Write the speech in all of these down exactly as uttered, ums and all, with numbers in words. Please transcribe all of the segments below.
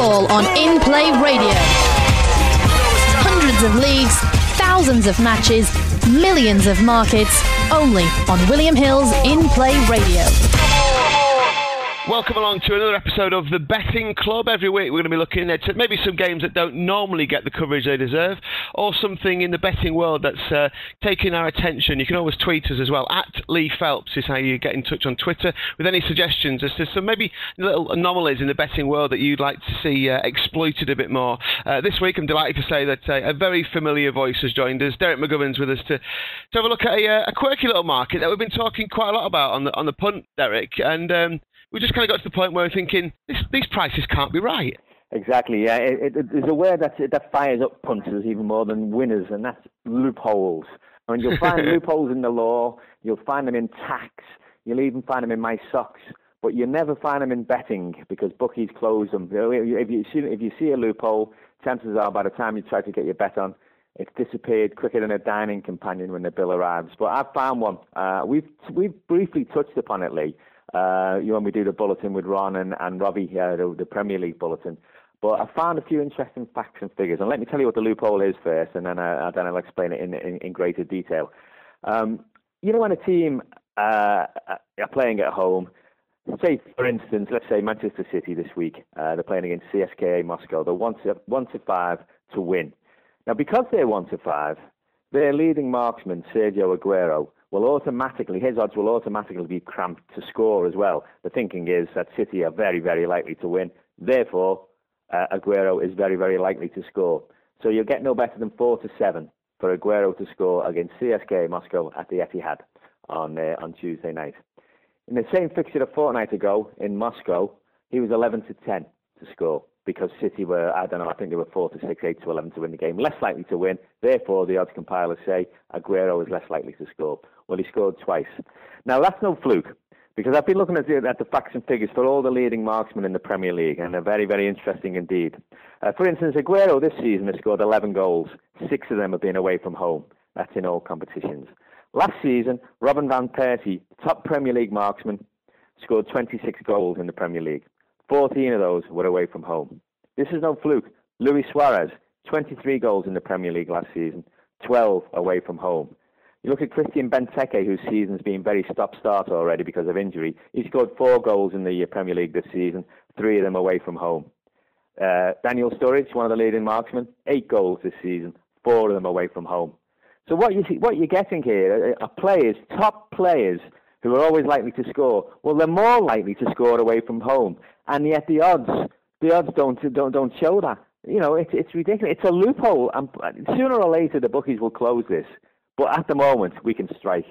football on In Play Radio. Hundreds of leagues, thousands of matches, millions of markets, only on William Hill's In Play Radio. Welcome along to another episode of The Betting Club. Every week we're going to be looking at maybe some games that don't normally get the coverage they deserve, or something in the betting world that's uh, taking our attention. You can always tweet us as well. At Lee Phelps is how you get in touch on Twitter with any suggestions as to some maybe little anomalies in the betting world that you'd like to see uh, exploited a bit more. Uh, this week I'm delighted to say that uh, a very familiar voice has joined us. Derek McGovern's with us to, to have a look at a, a quirky little market that we've been talking quite a lot about on the, on the punt, Derek. And um, we just kind of got to the point where we're thinking, this, these prices can't be right. Exactly, yeah. It, it, there's a word that, that fires up punters even more than winners, and that's loopholes. I mean, you'll find loopholes in the law, you'll find them in tax, you'll even find them in my socks, but you'll never find them in betting because bookies close them. If you see, if you see a loophole, chances are by the time you try to get your bet on, it's disappeared quicker than a dining companion when the bill arrives. But I've found one. Uh, we've, we've briefly touched upon it, Lee. Uh, you know, when we do the bulletin with Ron and, and Robbie, uh, the, the Premier League bulletin. But I found a few interesting facts and figures. And let me tell you what the loophole is first, and then, uh, then I'll explain it in, in, in greater detail. Um, you know, when a team uh, are playing at home, say, for instance, let's say Manchester City this week, uh, they're playing against C S K A Moscow. They're one to, one to five to win. Now, because they're one to five, their leading marksman, Sergio Aguero, will automatically, his odds will automatically be cramped to score as well. The thinking is that City are very, very likely to win. Therefore, uh, Aguero is very, very likely to score. So you'll get no better than four to seven for Aguero to score against C S K A Moscow at the Etihad on uh, on Tuesday night. In the same fixture a fortnight ago in Moscow, he was eleven to ten to score because City were, I don't know, I think they were four to six, eight to eleven to win the game. Less likely to win. Therefore, the odds compilers say Aguero is less likely to score. Well, he scored twice. Now, that's no fluke, because I've been looking at the, at the facts and figures for all the leading marksmen in the Premier League, and they're very, very interesting indeed. Uh, for instance, Aguero this season has scored eleven goals. Six of them have been away from home. That's in all competitions. Last season, Robin van Persie, top Premier League marksman, scored twenty-six goals in the Premier League. fourteen of those were away from home. This is no fluke. Luis Suarez, twenty-three goals in the Premier League last season, twelve away from home. You look at Christian Benteke, whose season's been very stop-start already because of injury. He scored four goals in the Premier League this season, three of them away from home. Uh, Daniel Sturridge, one of the leading marksmen, eight goals this season, four of them away from home. So what, you see, what you're getting here are players, top players, who are always likely to score. Well, they're more likely to score away from home, and yet the odds, the odds don't don't don't show that. You know, it's it's ridiculous. It's a loophole, and sooner or later the bookies will close this. But at the moment, we can strike.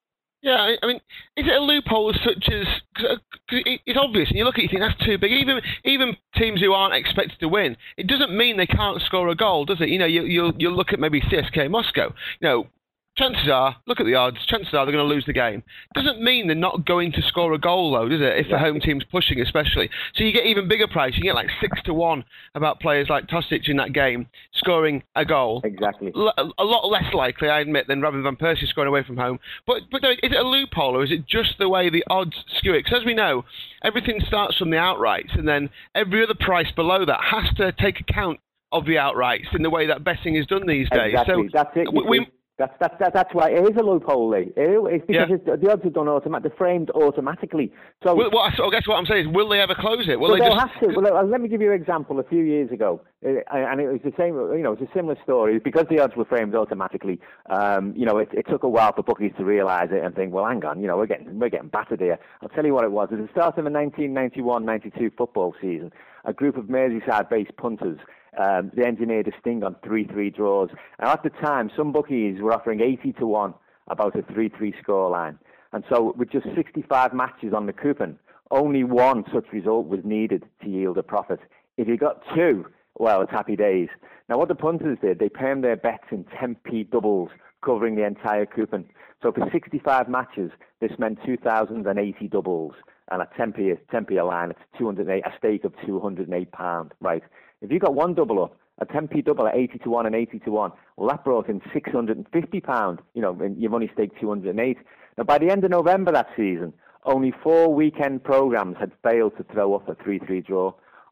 Yeah, I mean, is it a loophole such as... Cause it's obvious, and you look at it, you think that's too big. Even even teams who aren't expected to win, it doesn't mean they can't score a goal, does it? You know, you, you'll, you'll look at maybe C S K A Moscow. You know, chances are, look at the odds, chances are they're going to lose the game. Doesn't mean they're not going to score a goal, though, does it? If the home team's pushing, especially. So you get even bigger price. You get like six to one about players like Tosic in that game scoring a goal. Exactly. L- a lot less likely, I admit, than Robin van Persie scoring away from home. But but is it a loophole, or is it just the way the odds skew it? Because as we know, everything starts from the outrights, and then every other price below that has to take account of the outrights in the way that betting is done these days. Exactly. So that's it. We, we, That's that's that, that's why it is a loophole, Lee. It's because yeah. it's, the odds are done automatically. They're framed automatically. So, well, well, I guess what I'm saying is, will they ever close it? Will well, they they'll just... have to. Well, let me give you an example. A few years ago, and it was the same. You know, it's a similar story because the odds were framed automatically. Um, you know, it, it took a while for bookies to realise it and think, well, hang on, you know, we're getting we're getting battered here. I'll tell you what it was. At the start of the nineteen ninety-one ninety-two football season, a group of Merseyside-based punters. Um, they engineered a sting on three three draws. And at the time, some bookies were offering eighty to one about a three three scoreline. And so with just sixty-five matches on the coupon, only one such result was needed to yield a profit. If you got two, well, it's happy days. Now, what the punters did, they permed their bets in ten p doubles, covering the entire coupon. So for sixty-five matches, this meant two thousand eighty doubles. And at ten p, ten p a line, it's two hundred eight, a stake of two hundred eight pounds, right? If you got one double up, a ten p double at eighty to one and eighty to one, well, that brought in six hundred fifty pounds, you know, and you've only staked two hundred eight. Now, by the end of November that season, only four weekend programmes had failed to throw up a three three draw.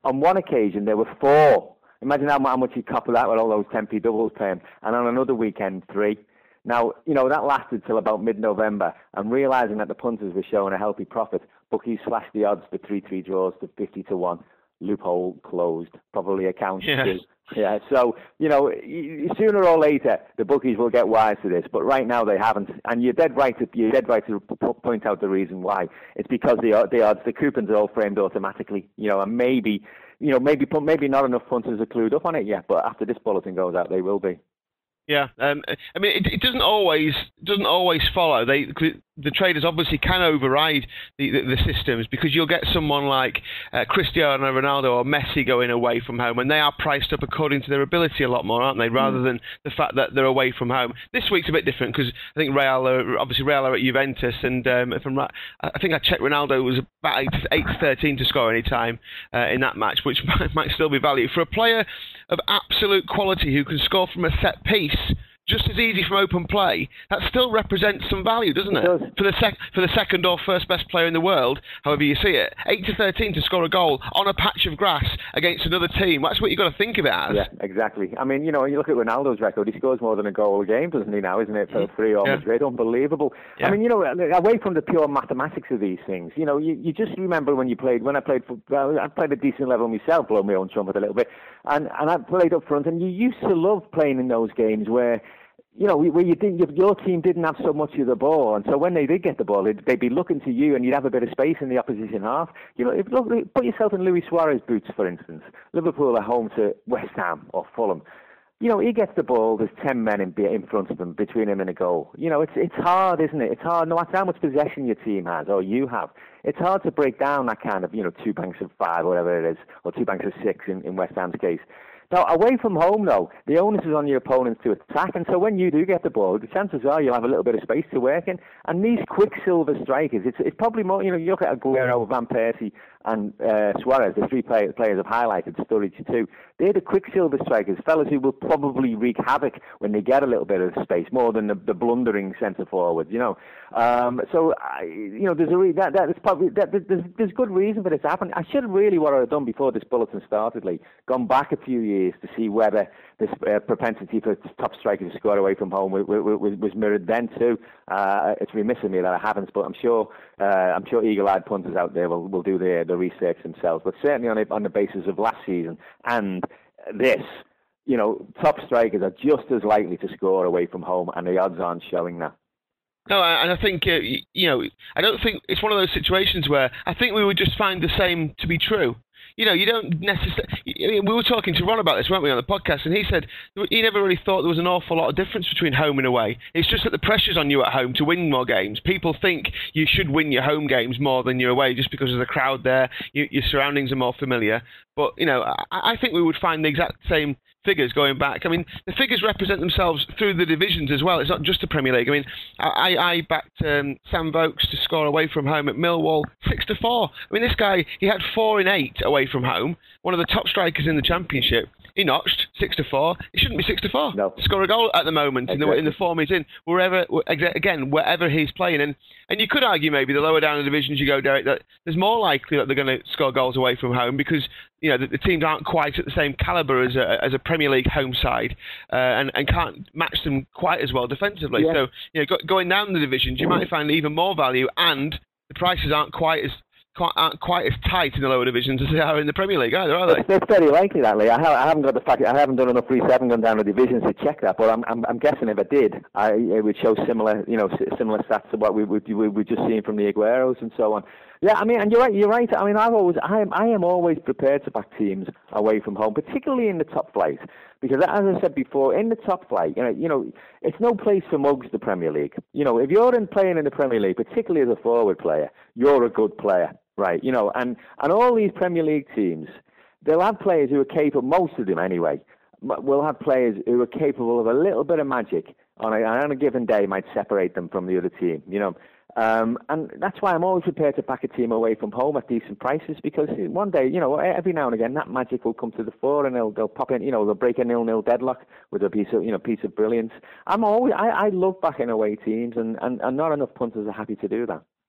On one occasion, there were four. Imagine how, how much you couple that with all those ten p doubles paying. And on another weekend, three. Now, you know, that lasted till about mid-November. And realising that the punters were showing a healthy profit, bookies slashed the odds to three three draws to fifty to one. Loophole closed. Probably accounts yes. too. Yeah, so, you know, sooner or later, the bookies will get wise to this, but right now they haven't. And you're dead right to, you're dead right to point out the reason why. It's because the, the odds, the coupons are all framed automatically, you know, and maybe, you know, maybe maybe not enough punters are clued up on it yet, but after this bulletin goes out, they will be. Yeah, um, I mean, it, it doesn't always doesn't always follow. They the traders obviously can override the, the, the systems, because you'll get someone like uh, Cristiano Ronaldo or Messi going away from home, and they are priced up according to their ability a lot more, aren't they? Rather mm. than the fact that they're away from home. This week's a bit different because I think Real, are, obviously Real are at Juventus, and um, if I'm right, I think I checked Ronaldo was about eight, eight to thirteen to score any time uh, in that match, which might, might still be value for a player of absolute quality who can score from a set piece just as easy from open play. That still represents some value, doesn't it? It does. For the sec- for the second or first best player in the world, however you see it, eight to thirteen to score a goal on a patch of grass against another team. That's what you've got to think of it as. Yeah, exactly. I mean, you know, you look at Ronaldo's record, he scores more than a goal a game, doesn't he now, isn't it, for free or yeah. Madrid? Unbelievable. Yeah. I mean, you know, away from the pure mathematics of these things, you know, you, you just remember when you played, when I played, for, well, I played a decent level myself, blow my own trumpet a little bit, and, and I played up front, and you used to love playing in those games where, you know, where you didn't, your team didn't have so much of the ball, and so when they did get the ball, they'd, they'd be looking to you, and you'd have a bit of space in the opposition half. You know, if, look, put yourself in Luis Suarez boots, for instance. Liverpool are home to West Ham or Fulham. You know, he gets the ball, there's ten men in, in front of him, between him and a goal. You know, it's it's hard, isn't it? It's hard, no matter how much possession your team has, or you have. It's hard to break down that kind of, you know, two banks of five, or whatever it is, or two banks of six in, in West Ham's case. Now, away from home, though, the onus is on your opponents to attack, and so when you do get the ball, the chances are you'll have a little bit of space to work in. And these quicksilver strikers, it's it's probably more, you know, you look at Aguero, Van Persie, and uh, Suarez, the three play, players I've highlighted, Sturridge too. They're the quicksilver strikers, fellas who will probably wreak havoc when they get a little bit of space, more than the, the blundering centre forwards, you know. Um, so, I, you know, there's a re- that that is probably that, there's there's good reason for this to happen. I should have really, what I had done before this bulletin started, Lee, gone back a few years to see whether this uh, propensity for top strikers to score away from home was, was, was mirrored then too. Uh, it's remiss of me that I haven't, but I'm sure uh, I'm sure eagle-eyed punters out there will, will do the the research themselves. But certainly on a, on the basis of last season and this, you know, top strikers are just as likely to score away from home, and the odds aren't showing that. No, and I think, uh, you know, I don't think it's one of those situations where I think we would just find the same to be true. You know, you don't necessarily... We were talking to Ron about this, weren't we, on the podcast, and he said he never really thought there was an awful lot of difference between home and away. It's just that the pressure's on you at home to win more games. People think you should win your home games more than your away just because of the crowd there, you, your surroundings are more familiar. But, you know, I, I think we would find the exact same figures going back. I mean, the figures represent themselves through the divisions as well. It's not just the Premier League. I mean, I, I backed um, Sam Vokes to score away from home at Millwall, six to four. I mean, this guy, he had four in eight away from home, one of the top strikers in the Championship. He notched six to four. It shouldn't be six to four. No. Score a goal at the moment exactly. in, the, in the form he's in, wherever again wherever he's playing. And and you could argue maybe the lower down the divisions you go, Derek, that there's more likely that they're going to score goals away from home because you know the, the teams aren't quite at the same calibre as a as a Premier League home side uh, and and can't match them quite as well defensively. Yeah. So you know go, going down the divisions, you might find even more value, and the prices aren't quite as Quite, aren't quite as tight in the lower divisions as they are in the Premier League, either, are they? It's, it's very likely that, Lee. I, ha- I haven't got the fact. I haven't done enough research. I haven't gone down the divisions to check that. But I'm, I'm, I'm guessing if I did, I, it would show similar, you know, similar stats to what we would we, we just seen from the Agueros and so on. Yeah, I mean, and you're right. You're right. I mean, I've always, I am, I am always prepared to back teams away from home, particularly in the top flight, because as I said before, in the top flight, you know, you know, it's no place for mugs. The Premier League. You know, if you're in playing in the Premier League, particularly as a forward player, you're a good player. Right, you know, and, and all these Premier League teams, they'll have players who are capable, most of them anyway, will have players who are capable of a little bit of magic on a, on a given day might separate them from the other team, you know. Um, and that's why I'm always prepared to back a team away from home at decent prices, because one day, you know, every now and again, that magic will come to the fore and they'll, they'll pop in, you know, they'll break a nil-nil deadlock with a piece of, you know, piece of brilliance. I'm always, I, I love backing away teams, and, and, and not enough punters are happy to do that.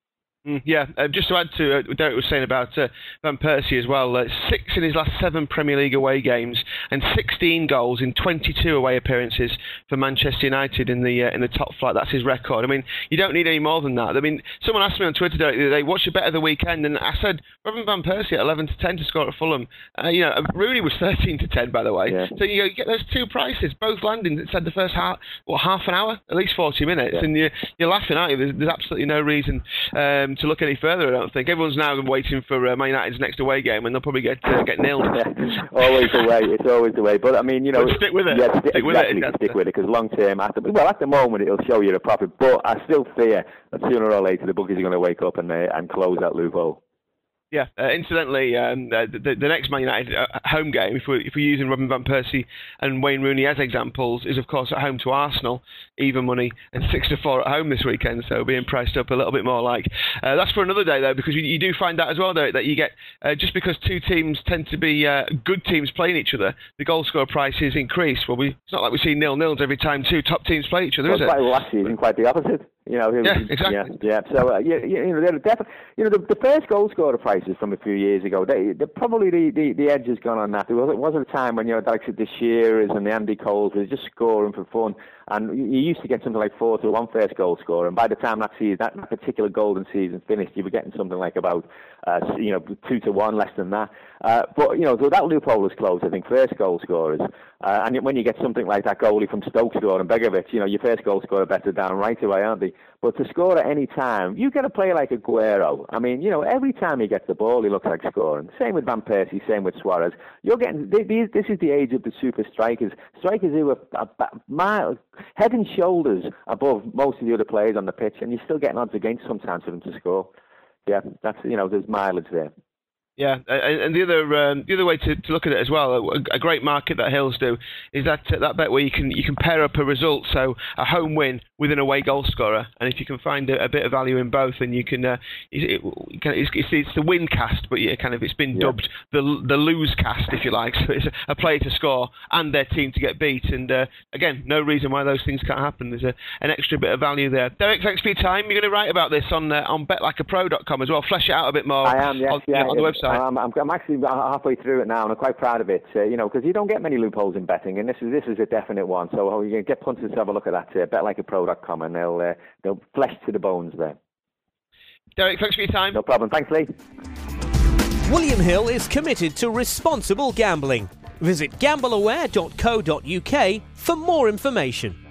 Mm, yeah, uh, just to add to uh, what Derek was saying about uh, Van Persie as well, uh, six in his last seven Premier League away games and sixteen goals in twenty-two away appearances for Manchester United in the uh, in the top flight. That's his record. I mean, you don't need any more than that. I mean, someone asked me on Twitter the other day, what's your bet of the weekend? And I said, Robin Van Persie at eleven to ten to score at Fulham. Uh, you know, Rooney was thirteen to ten, by the way. Yeah. So you, know, you get those two prices, both landing, it said the first half, what, half an hour, at least forty minutes, yeah. and you, you're laughing, aren't you? There's, there's absolutely no reason um, to look any further, I don't think. Everyone's now waiting for uh, Man United's next away game, and they'll probably get uh, get nailed. Yeah, always the way. It's always the way. But I mean, you know, but stick with it. Yeah, stick exactly, with it. Stick with it, because long term, at the, well, at the moment, it'll show you the profit. But I still fear that sooner or later the bookies are going to wake up and uh, and close that loophole. Yeah, uh, incidentally, um, uh, the, the next Man United uh, home game, if we're, if we're using Robin Van Persie and Wayne Rooney as examples, is of course at home to Arsenal, even money, and six to four at home this weekend, so being priced up a little bit more like. Uh, that's for another day though, because you, you do find that as well, though, that you get, uh, just because two teams tend to be uh, good teams playing each other, the goal score prices increase. Well, we, it's not like we see nil-nils every time two top teams play each other, well, is it? Quite last season, quite the opposite. You know, yeah, exactly. Yeah, yeah. So, uh, you, you know, they're definitely, you know, the, the first goal scorer prices from a few years ago, they, they're probably the, the, the edge has gone on that. There wasn't, wasn't a time when, you know, the likes of the Shearers and the Andy Coles were just scoring for fun. And you used to get something like four to one first goal scorer. And by the time that season, that particular golden season finished, you were getting something like about, uh, you know, two to one, less than that. Uh, but, you know, so that loophole is closed, I think, first goal scorers. Uh, and when you get something like that goalie from Stoke scoring, Begovic, you know, your first goal scorer better down right away, aren't they? But to score at any time, you get a player like Aguero. I mean, you know, every time he gets the ball, he looks like scoring. Same with Van Persie, same with Suarez. You're getting, these, this is the age of the super strikers. Strikers who are a, a, mile, head and shoulders above most of the other players on the pitch, and you're still getting odds against sometimes for them to score. Yeah, that's, you know, there's mileage there. Yeah, and the other um, the other way to, to look at it as well, a, a great market that Hills do, is that uh, that bet where you can you can pair up a result, so a home win with an away goal scorer, and if you can find a, a bit of value in both, then you can. Uh, it, it, it's, it's, it's the win cast, but yeah, kind of it's been dubbed yeah. the the lose cast, if you like. So it's a, a player to score and their team to get beat, and uh, again, no reason why those things can't happen. There's a, an extra bit of value there. Derek, thanks for your time. You're going to write about this on uh, on bet like a pro dot com as well. Flesh it out a bit more. I am, yes, on, yeah, on the website. I'm, I'm, I'm actually halfway through it now, and I'm quite proud of it. Uh, you know, because you don't get many loopholes in betting, and this is this is a definite one. So you can get punters to have a look at that. Uh, bet like a pro dot com, and they'll uh, they'll flesh to the bones there. Derek, thanks for your time. No problem. Thanks, Lee. William Hill is committed to responsible gambling. Visit gamble aware dot co dot uk for more information.